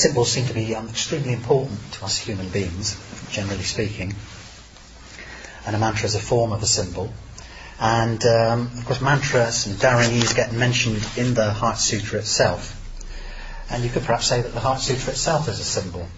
symbols seem to be extremely important to us human beings, generally speaking. And a mantra is a form of a symbol. And, of course, mantras and dharanis get mentioned in the Heart Sutra itself. And you could perhaps say that the Heart Sutra itself is a symbol.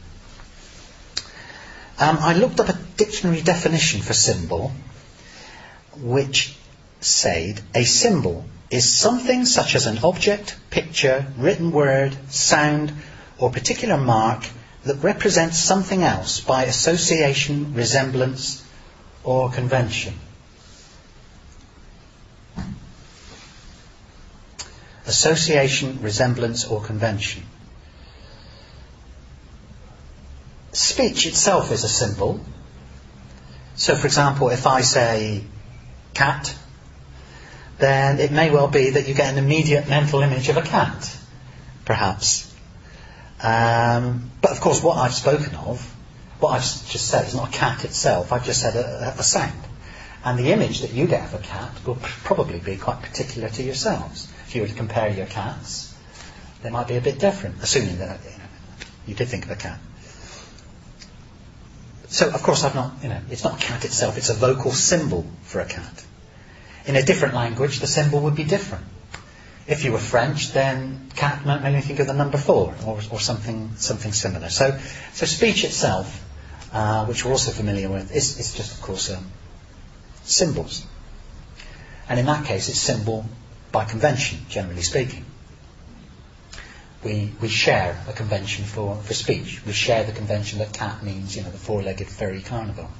I looked up a dictionary definition for symbol, which said, a symbol is something such as an object, picture, written word, sound, or particular mark that represents something else by association, resemblance, or convention. Association, resemblance, or convention. Speech itself is a symbol. So, for example, if I say cat, then it may well be that you get an immediate mental image of a cat, perhaps. But of course, what I've spoken of, what I've just said is not a cat itself. I've just said a sound. And the image that you get of a cat will probably be quite particular to yourselves. If you were to compare your cats, they might be a bit different, assuming that you did think of a cat. So, of course, it's not a cat itself, it's a vocal symbol for a cat. In a different language, the symbol would be different. If you were French, then cat might make you think of the number 4, or something similar. So speech itself, which we're also familiar with, is just, of course, symbols. And in that case, it's symbol by convention, generally speaking. We share a convention for speech. We share the convention that cat means, the four-legged furry carnivore.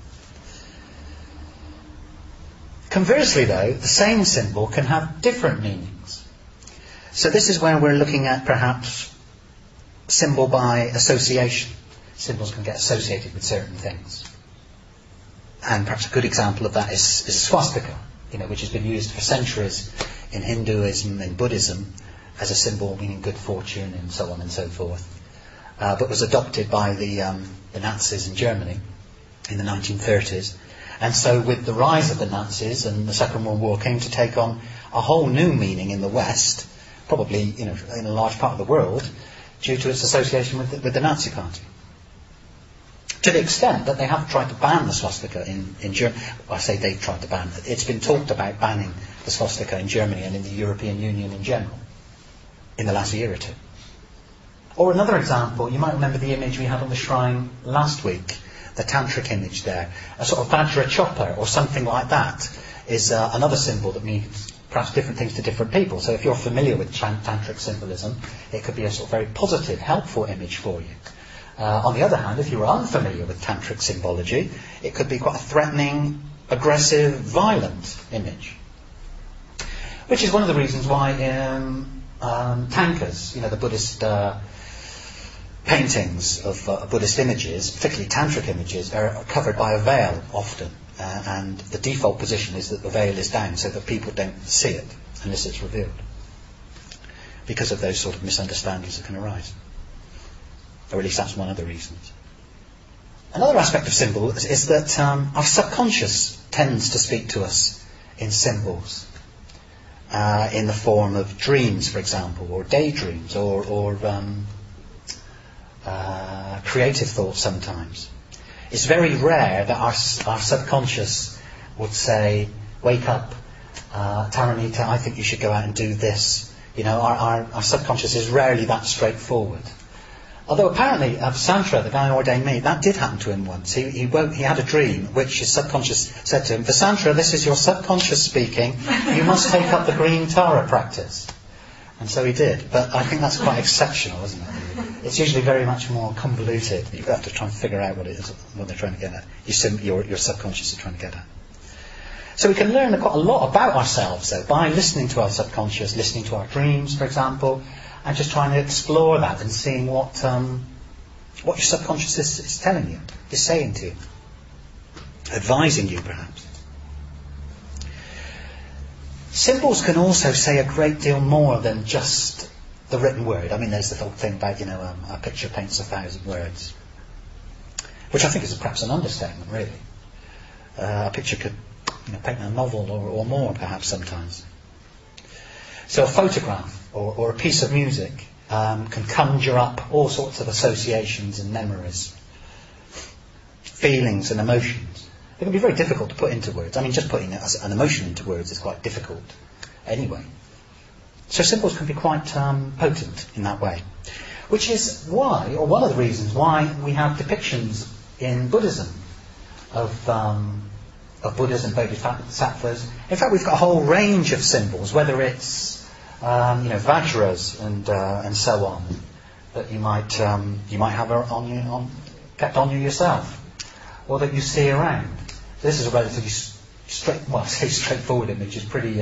Conversely, though, the same symbol can have different meanings. So this is where we're looking at perhaps symbol by association. Symbols can get associated with certain things. And perhaps a good example of that is a swastika, which has been used for centuries in Hinduism and Buddhism as a symbol meaning good fortune and so on and so forth. But was adopted by the Nazis in Germany in the 1930s. And so with the rise of the Nazis and the Second World War came to take on a whole new meaning in the West, probably in a large part of the world, due to its association with the Nazi Party. To the extent that they have tried to ban the swastika in Germany. Well, I say they've tried to ban it. It's been talked about banning the swastika in Germany and in the European Union in general in the last year or two. Or another example, you might remember the image we had on the shrine last week, the tantric image there. A sort of Vajra chopper or something like that is another symbol that means perhaps different things to different people. So if you're familiar with tantric symbolism, it could be a sort of very positive, helpful image for you. On the other hand, if you're unfamiliar with tantric symbology, it could be quite a threatening, aggressive, violent image. Which is one of the reasons why tankas, the Buddhist paintings of Buddhist images, particularly tantric images, are covered by a veil often. And the default position is that the veil is down so that people don't see it unless it's revealed. Because of those sort of misunderstandings that can arise. Or at least that's one of the reasons. Another aspect of symbols is that our subconscious tends to speak to us in symbols. In the form of dreams, for example, or daydreams, or creative thoughts sometimes. It's very rare that our subconscious would say, wake up, Taranita, I think you should go out and do this. Our subconscious is rarely that straightforward. Although apparently, Vasantra, the guy who ordained me, that did happen to him once. He had a dream which his subconscious said to him, Vasantra, this is your subconscious speaking. You must take up the green Tara practice. And so he did. But I think that's quite exceptional, isn't it? It's usually very much more convoluted. You have to try and figure out what they're trying to get at. Your subconscious is trying to get at. So we can learn quite a lot about ourselves, though, by listening to our subconscious, listening to our dreams, for example, and just trying to explore that and seeing what your subconscious is telling you, is saying to you, advising you perhaps. Symbols can also say a great deal more than just the written word. I mean, there's the whole thing about, a picture paints 1,000 words, which I think is perhaps an understatement, really. A picture could paint a novel or more, perhaps, sometimes. So a photograph or a piece of music can conjure up all sorts of associations and memories, feelings and emotions. It can be very difficult to put into words. I mean, just putting an emotion into words is quite difficult anyway. So symbols can be quite potent in that way. Which is why, or one of the reasons why, we have depictions in Buddhism of Buddhas and bodhisattvas. In fact, we've got a whole range of symbols, whether it's vajras and so on, that you might have kept on you yourself, or that you see around. This is a relatively straightforward image. It's pretty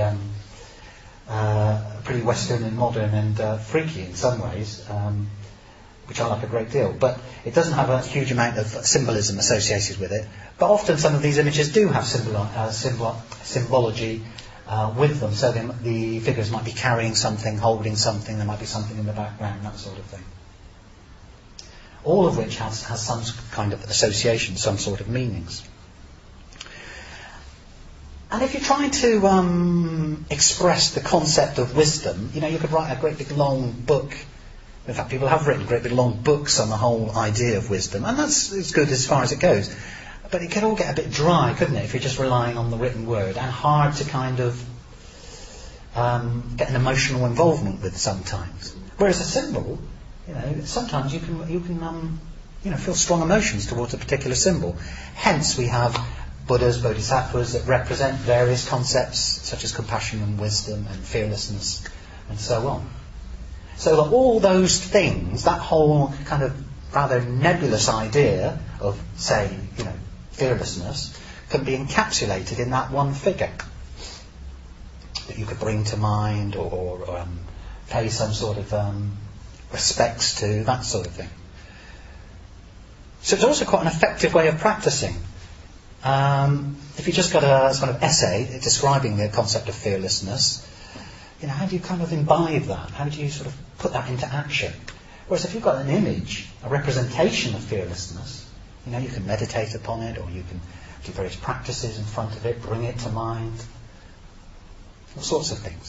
Western and modern and freaky in some ways, which I like a great deal. But it doesn't have a huge amount of symbolism associated with it. But often some of these images do have symbology with them. So the figures might be carrying something, holding something, there might be something in the background, that sort of thing. All of which has some kind of association, some sort of meanings. And if you're trying to express the concept of wisdom, you could write a great big long book. In fact, people have written great big long books on the whole idea of wisdom, and that's as good as far as it goes. But it could all get a bit dry, couldn't it, if you're just relying on the written word, and hard to kind of get an emotional involvement with sometimes. Whereas a symbol, sometimes you can feel strong emotions towards a particular symbol. Hence, we have Buddhas, bodhisattvas that represent various concepts such as compassion and wisdom and fearlessness and so on. So that all those things, that whole kind of rather nebulous idea of, say, fearlessness, can be encapsulated in that one figure that you could bring to mind or pay some sort of respects to, that sort of thing. So it's also quite an effective way of practicing. If you just got a sort of essay describing the concept of fearlessness, how do you kind of imbibe that? How do you sort of put that into action? Whereas if you've got an image, a representation of fearlessness, you can meditate upon it, or you can do various practices in front of it, bring it to mind, all sorts of things.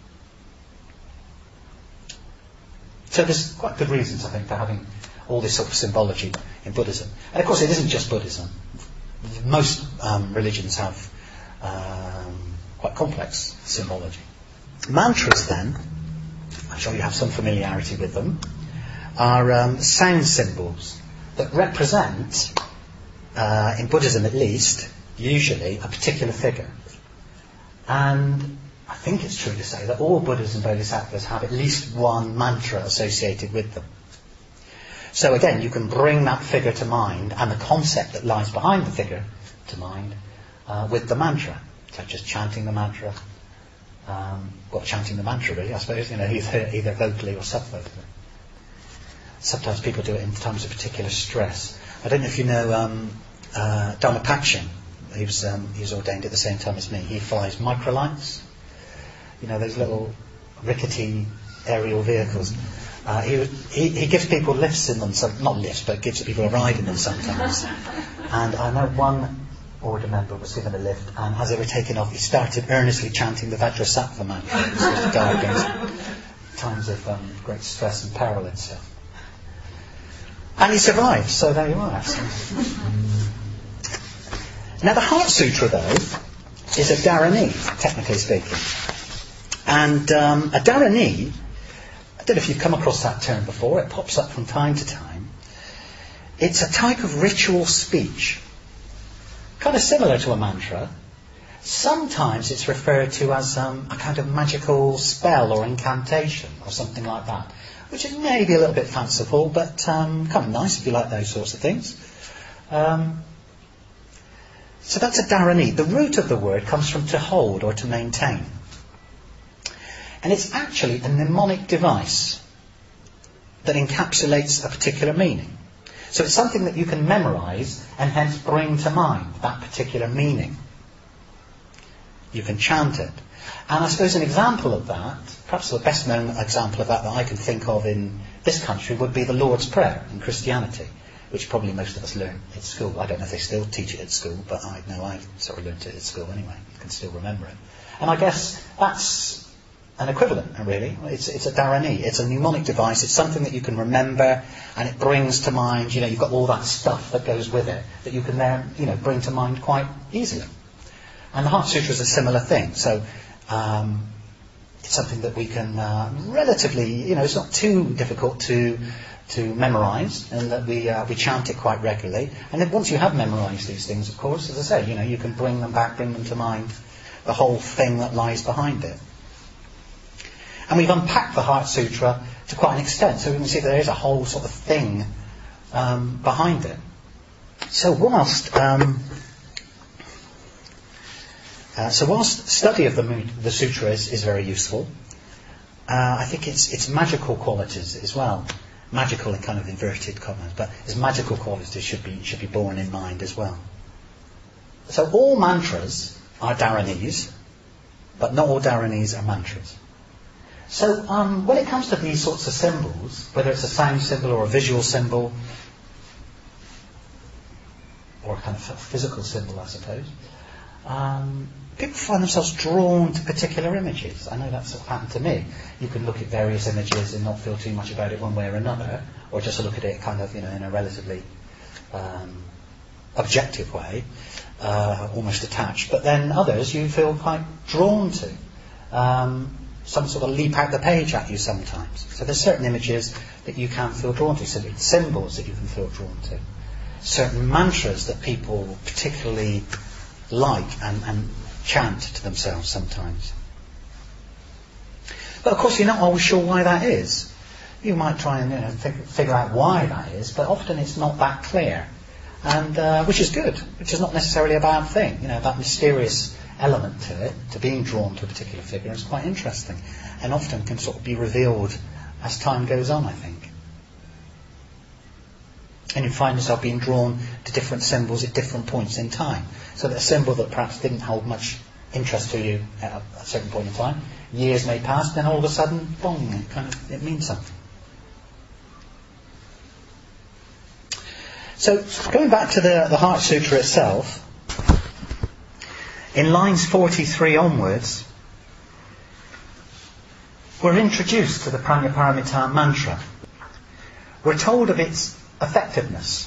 So there's quite good reasons, I think, for having all this sort of symbology in Buddhism. And of course it isn't just Buddhism. Most religions have quite complex symbology. Mantras, then, I'm sure you have some familiarity with them, are sound symbols that represent, in Buddhism at least, usually a particular figure. And I think it's true to say that all Buddhas and Bodhisattvas have at least one mantra associated with them. So again, you can bring that figure to mind and the concept that lies behind the figure to mind with the mantra, such as chanting the mantra. Chanting the mantra really, I suppose, either vocally or sub-vocally. Sometimes people do it in times of particular stress. I don't know if you know Dharmapacchen. He was ordained at the same time as me. He flies microlights. Those little rickety aerial vehicles. He gives people lifts in them, so not lifts, but gives people a ride in them sometimes. And I know one order member was given a lift, and as they were taking off, he started earnestly chanting the Vajrasattva mantra. It was supposed to guard against times of great stress and peril and stuff. And he survived, so there you are. Now the Heart Sutra, though, is a dharani, technically speaking. And a dharani, I don't know if you've come across that term before, it pops up from time to time. It's a type of ritual speech, kind of similar to a mantra. Sometimes it's referred to as a kind of magical spell or incantation or something like that, which is maybe a little bit fanciful, but kind of nice if you like those sorts of things. So that's a dharani. The root of the word comes from to hold or to maintain. And it's actually a mnemonic device that encapsulates a particular meaning. So it's something that you can memorise and hence bring to mind that particular meaning. You can chant it. And I suppose an example of that, perhaps the best known example of that I can think of in this country would be the Lord's Prayer in Christianity, which probably most of us learn at school. I don't know if they still teach it at school, but I know I sort of learnt it at school anyway. I can still remember it. And I guess that's an equivalent, really. It's a dharani. It's a mnemonic device. It's something that you can remember, and it brings to mind, you've got all that stuff that goes with it that you can then, bring to mind quite easily. And the Heart Sutra is a similar thing. So it's something that we can relatively, it's not too difficult to memorise, and that we chant it quite regularly. And then once you have memorised these things, of course, as I say, you can bring them to mind, the whole thing that lies behind it. And we've unpacked the Heart Sutra to quite an extent, so we can see there is a whole sort of thing behind it. So whilst study of the sutra is very useful, I think its magical qualities as well, magical in kind of inverted commas, but its magical qualities should be borne in mind as well. So all mantras are dharanis, but not all dharanis are mantras. So when it comes to these sorts of symbols, whether it's a sound symbol or a visual symbol, or a kind of physical symbol, I suppose, people find themselves drawn to particular images. I know that's what happened to me. You can look at various images and not feel too much about it one way or another, or just look at it kind of, in a relatively objective way, almost detached. But then others you feel quite drawn to. Some sort of leap out the page at you sometimes. So there's certain images that you can feel drawn to, certain symbols that you can feel drawn to, certain mantras that people particularly like and chant to themselves sometimes. But of course you're not always sure why that is. You might try and figure out why that is, but often it's not that clear, and which is good, which is not necessarily a bad thing. That mysterious element to it, to being drawn to a particular figure, is quite interesting, and often can sort of be revealed as time goes on, I think. And you find yourself being drawn to different symbols at different points in time. So that a symbol that perhaps didn't hold much interest to you at a certain point in time, years may pass, then all of a sudden, bong, it means something. So going back to the Heart Sutra itself, in lines 43 onwards, we're introduced to the Prajnaparamita mantra. We're told of its effectiveness,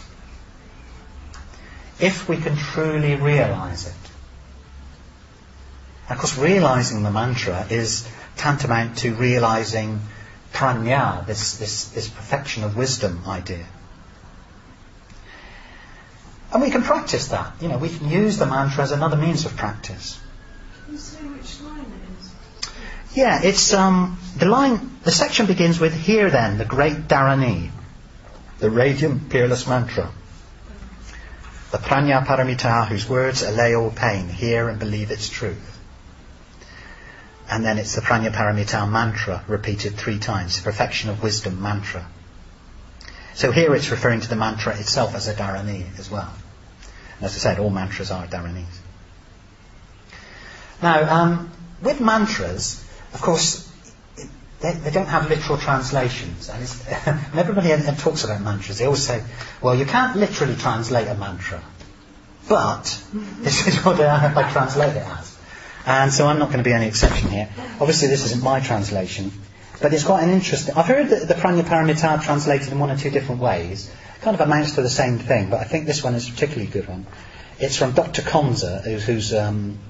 if we can truly realise it. And of course, realising the mantra is tantamount to realising prajna, this perfection of wisdom idea. And we can practice that. We can use the mantra as another means of practice. Can you say which line it is? Yeah, it's the section begins with, "Hear then the great dharani, the radiant, peerless mantra, the Prajnaparamita whose words allay all pain, hear and believe its truth." And then it's the Prajnaparamita mantra repeated 3 times, the perfection of wisdom mantra. So here it's referring to the mantra itself as a dharani as well. And as I said, all mantras are dharanis. Now, with mantras, of course, they don't have literal translations. And when everybody talks about mantras, they always say, well, you can't literally translate a mantra, but this is what I translate it as. And so I'm not going to be any exception here. Obviously, this isn't my translation. But it's quite an interesting... I've heard the Prajnaparamita translated in 1 or 2 different ways. Kind of amounts to the same thing, but I think this one is a particularly good one. It's from Dr. Konza, who's a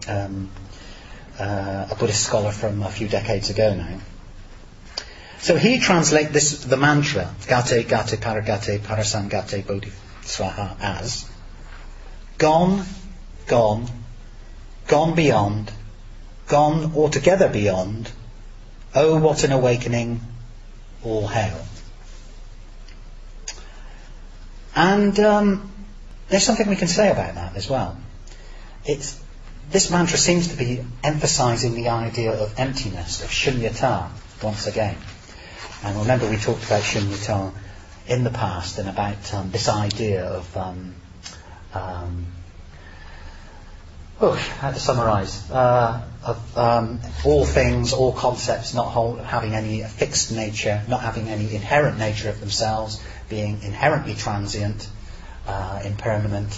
Buddhist scholar from a few decades ago now. So he translates the mantra, Gate, Gate, Paragate, Parasangate, Bodhisvaha, as gone, gone, gone beyond, gone altogether beyond, oh, what an awakening, all hail. And there's something we can say about that as well. This mantra seems to be emphasising the idea of emptiness, of shunyata, once again. And remember we talked about shunyata in the past and about this idea of how to summarise, of all things, all concepts not having any fixed nature, not having any inherent nature of themselves, being inherently transient, impermanent.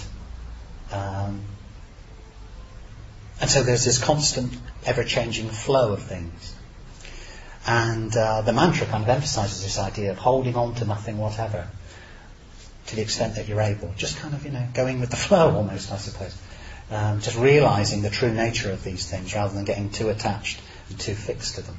And so there's this constant, ever-changing flow of things. And the mantra kind of emphasises this idea of holding on to nothing whatever, to the extent that you're able. Just kind of, going with the flow almost, I suppose. Just realising the true nature of these things rather than getting too attached and too fixed to them.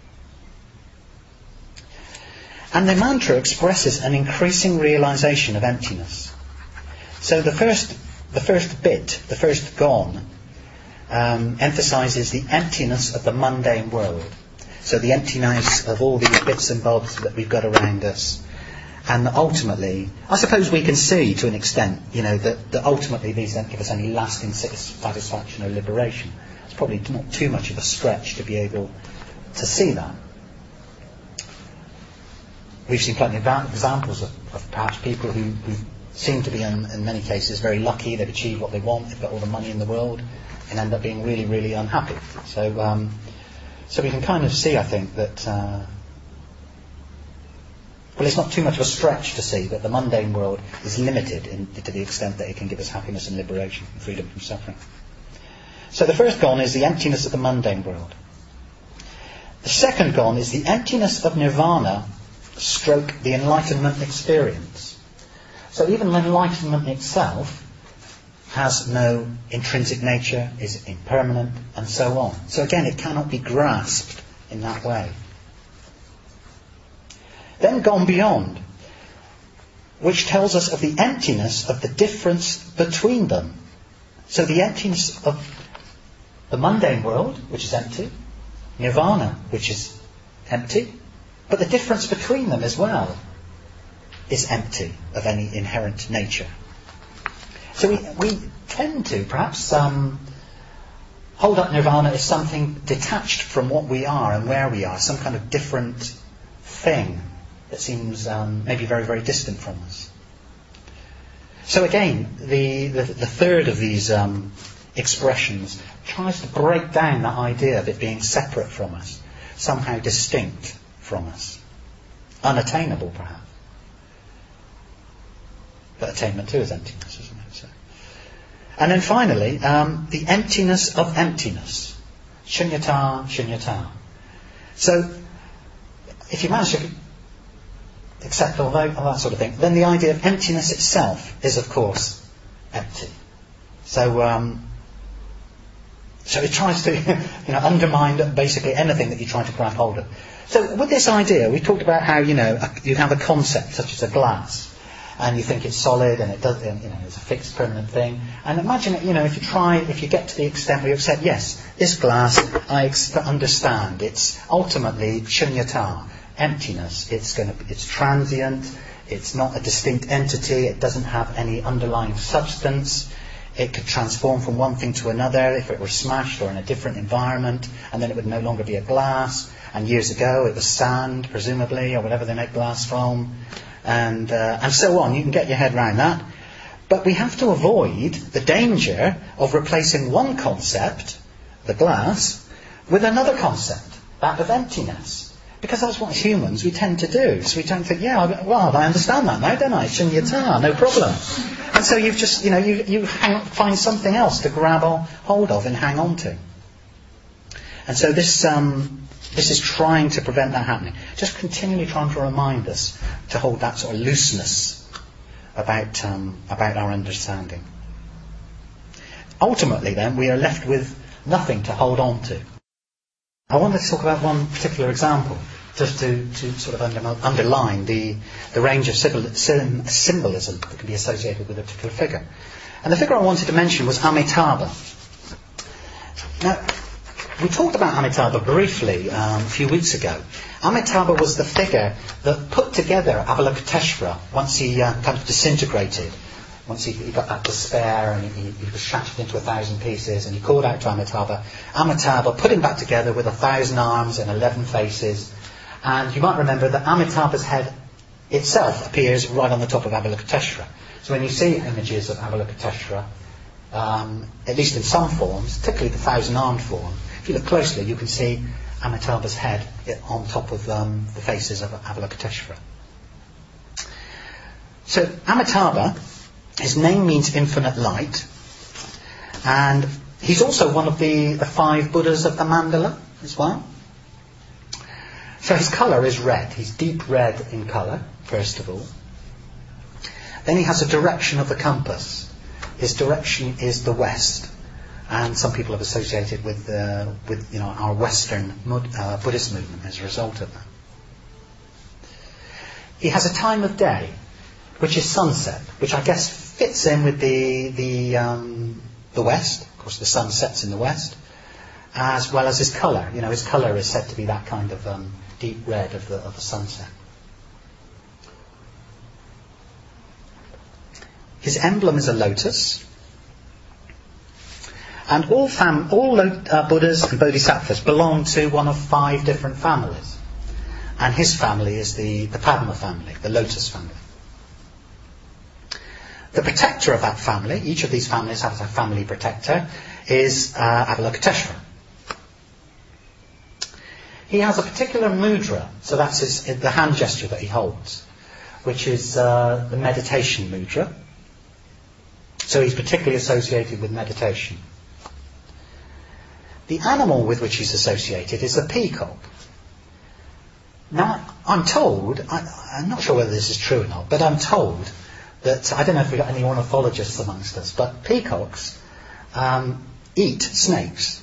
And the mantra expresses an increasing realisation of emptiness. So the first bit, the first gone, emphasises the emptiness of the mundane world. So the emptiness of all these bits and bobs that we've got around us. And ultimately, I suppose we can see to an extent, that ultimately these don't give us any lasting satisfaction or liberation. It's probably not too much of a stretch to be able to see that. We've seen plenty of examples of perhaps people who seem to be, in many cases, very lucky. They've achieved what they want. They've got all the money in the world and end up being really, really unhappy. So we can kind of see, I think, that... well, it's not too much of a stretch to see that the mundane world is limited to the extent that it can give us happiness and liberation and freedom from suffering. So the first gone is the emptiness of the mundane world. The second gone is the emptiness of nirvana stroke the enlightenment experience. So even enlightenment itself has no intrinsic nature, is impermanent, and so on. So again, it cannot be grasped in that way. Then gone beyond, which tells us of the emptiness of the difference between them. So the emptiness of the mundane world, which is empty, nirvana, which is empty, but the difference between them as well is empty of any inherent nature. So we tend to perhaps hold up nirvana as something detached from what we are and where we are, some kind of different thing that seems maybe very, very distant from us. So again, the third of these expressions tries to break down that idea of it being separate from us, somehow distinct from us, unattainable perhaps. But attainment too is emptiness, isn't it? So. And then finally, the emptiness of emptiness, shunyata, shunyata. So if you manage to accept all that sort of thing, then the idea of emptiness itself is, of course, empty. So it tries to undermine basically anything that you try to grab hold of. So with this idea, we talked about how you have a concept such as a glass, and you think it's solid and it does, it's a fixed permanent thing. And imagine it, if you get to the extent where you accept, yes, this glass, I understand, it's ultimately shunyata, emptiness. It's transient. It's not a distinct entity. It doesn't have any underlying substance. It could transform from one thing to another if it were smashed or in a different environment, and then it would no longer be a glass. And years ago it was sand, presumably, or whatever they make glass from, and so on. You can get your head around that. But we have to avoid the danger of replacing one concept, the glass, with another concept, that of emptiness. Because that's what humans we tend to do. So we tend to think, I understand that now, don't I? Shunyata, no problem. And so you've just, you find something else to grab hold of and hang on to. And so this is trying to prevent that happening. Just continually trying to remind us to hold that sort of looseness about our understanding. Ultimately, then, we are left with nothing to hold on to. I wanted to talk about one particular example, just to sort of underline the range of symbolism that can be associated with a particular figure. And the figure I wanted to mention was Amitabha. Now, we talked about Amitabha briefly a few weeks ago. Amitabha was the figure that put together Avalokiteshvara once he kind of disintegrated. Once he got that despair and he was shattered into 1,000 pieces, and he called out to Amitabha. Amitabha put him back together with 1,000 arms and 11 faces. And you might remember that Amitabha's head itself appears right on the top of Avalokiteshvara. So when you see images of Avalokiteshvara, at least in some forms, particularly the 1,000-armed form, if you look closely, you can see Amitabha's head on top of the faces of Avalokiteshvara. So Amitabha, his name means infinite light, and he's also one of the 5 Buddhas of the mandala as well. So his colour is red. He's deep red in colour, first of all. Then he has a direction of the compass. His direction is the west. And some people have associated with our Western Buddhist movement as a result of that. He has a time of day, which is sunset, which I guess fits in with the west. Of course, the sun sets in the west, as well as his colour. His colour is said to be that kind of deep red of the sunset. His emblem is a lotus. And all Buddhas and Bodhisattvas belong to one of 5 different families. And his family is the Padma family, the lotus family. The protector of that family, each of these families has a family protector, is Avalokiteshvara. He has a particular mudra, so that's the hand gesture that he holds, which is the meditation mudra. So he's particularly associated with meditation. The animal with which he's associated is the peacock. Now, I'm told, I'm not sure whether this is true or not, but I'm told that, I don't know if we've got any ornithologists amongst us, but peacocks eat snakes.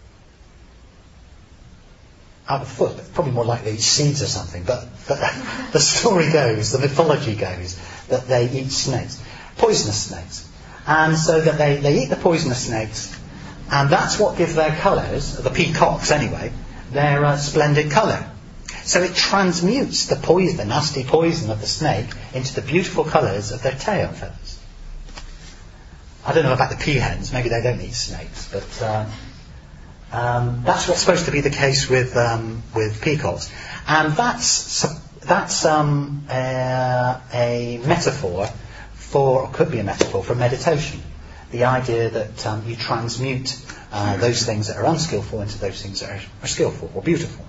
Out of foot, probably more likely eat seeds or something, but the story goes, the mythology goes, that they eat snakes, poisonous snakes. And so that they eat the poisonous snakes, and that's what gives their colours, the peacocks anyway, their splendid colour. So it transmutes the nasty poison of the snake into the beautiful colours of their tail feathers. I don't know about the peahens, maybe they don't eat snakes, but that's what's supposed to be the case with peacocks. And that's a metaphor for, or could be a metaphor for meditation. The idea that you transmute those things that are unskillful into those things that are skillful or beautiful.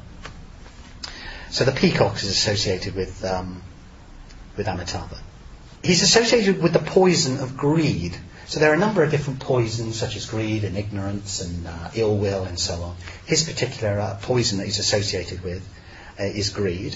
So the peacock is associated with Amitabha. He's associated with the poison of greed. So there are a number of different poisons, such as greed and ignorance and ill will and so on. His particular poison that he's associated with is greed.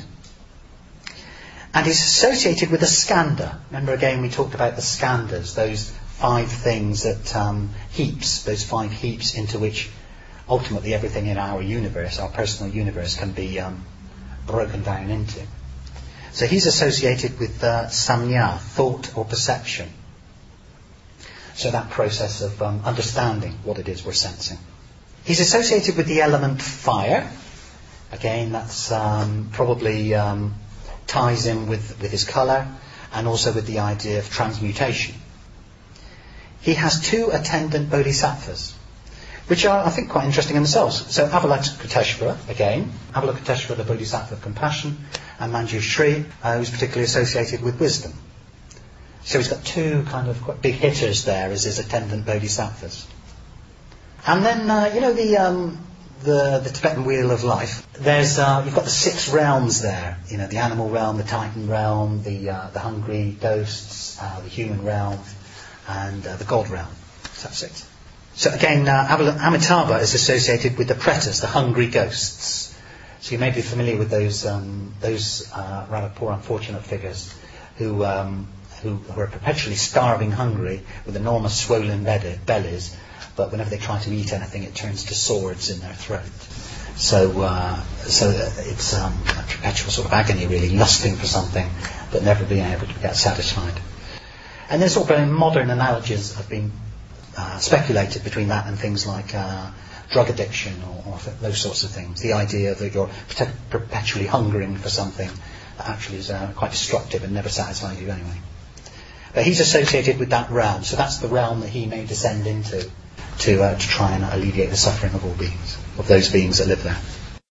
And he's associated with the skandha. Remember again we talked about the skandhas, those 5 things that heaps, those 5 heaps into which ultimately everything in our universe, our personal universe, can be broken down into. So he's associated with samnya, thought or perception. So that process of understanding what it is we're sensing. He's associated with the element fire. Again, that's probably ties in with his colour and also with the idea of transmutation. He has 2 attendant bodhisattvas, which are, I think, quite interesting in themselves. So Avalokiteshvara, again, Avalokiteshvara, the bodhisattva of compassion, and Manjushri, who's particularly associated with wisdom. So he's got 2 kind of quite big hitters there as his attendant bodhisattvas. And then, the Tibetan Wheel of Life. There's you've got the 6 realms there. The animal realm, the Titan realm, the hungry ghosts, the human realm, and the God realm. So that's 6. So again, Amitabha is associated with the pretas, the hungry ghosts. So you may be familiar with those rather poor, unfortunate figures who are perpetually starving hungry with enormous swollen bellies, but whenever they try to eat anything, it turns to swords in their throat. So it's a perpetual sort of agony, really, lusting for something, but never being able to get satisfied. And there's all very modern analogies have been speculated between that and things like drug addiction or those sorts of things. The idea that you're perpetually hungering for something that actually is quite destructive and never satisfies you anyway. But he's associated with that realm, so that's the realm that he may descend into to try and alleviate the suffering of all beings, of those beings that live there.